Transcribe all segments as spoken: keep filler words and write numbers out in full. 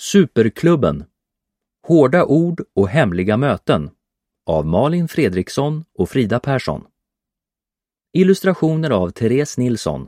Superklubben. Hårda ord och hemliga möten av Malin Fredriksson och Frida Persson. Illustrationer av Therese Nilsson.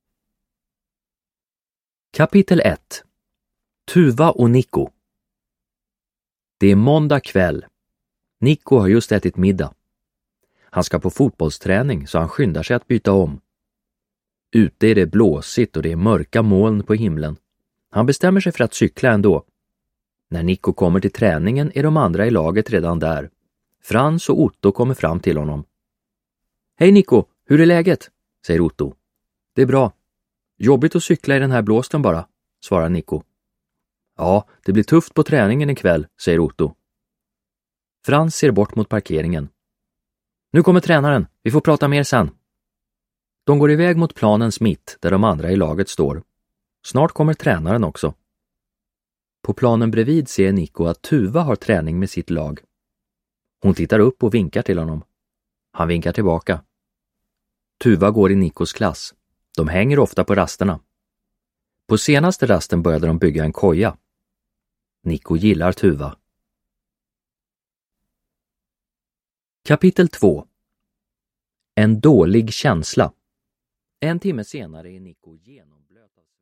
Kapitel ett. Tuva och Nico. Det är måndag kväll. Nico har just ätit middag. Han ska på fotbollsträning så han skyndar sig att byta om. Ute är det blåsigt och det är mörka moln på himlen. Han bestämmer sig för att cykla ändå. När Nico kommer till träningen är de andra i laget redan där. Frans och Otto kommer fram till honom. Hej Nico, hur är läget? Säger Otto. Det är bra. Jobbigt att cykla i den här blåsten bara, svarar Nico. Ja, det blir tufft på träningen ikväll, säger Otto. Frans ser bort mot parkeringen. Nu kommer tränaren, vi får prata mer sen. De går iväg mot planens mitt där de andra i laget står. Snart kommer tränaren också. På planen bredvid ser Nico att Tuva har träning med sitt lag. Hon tittar upp och vinkar till honom. Han vinkar tillbaka. Tuva går i Nikos klass. De hänger ofta på rasterna. På senaste rasten började de bygga en koja. Nico gillar Tuva. Kapitel två. En dålig känsla. En timme senare är Nico genomblöt av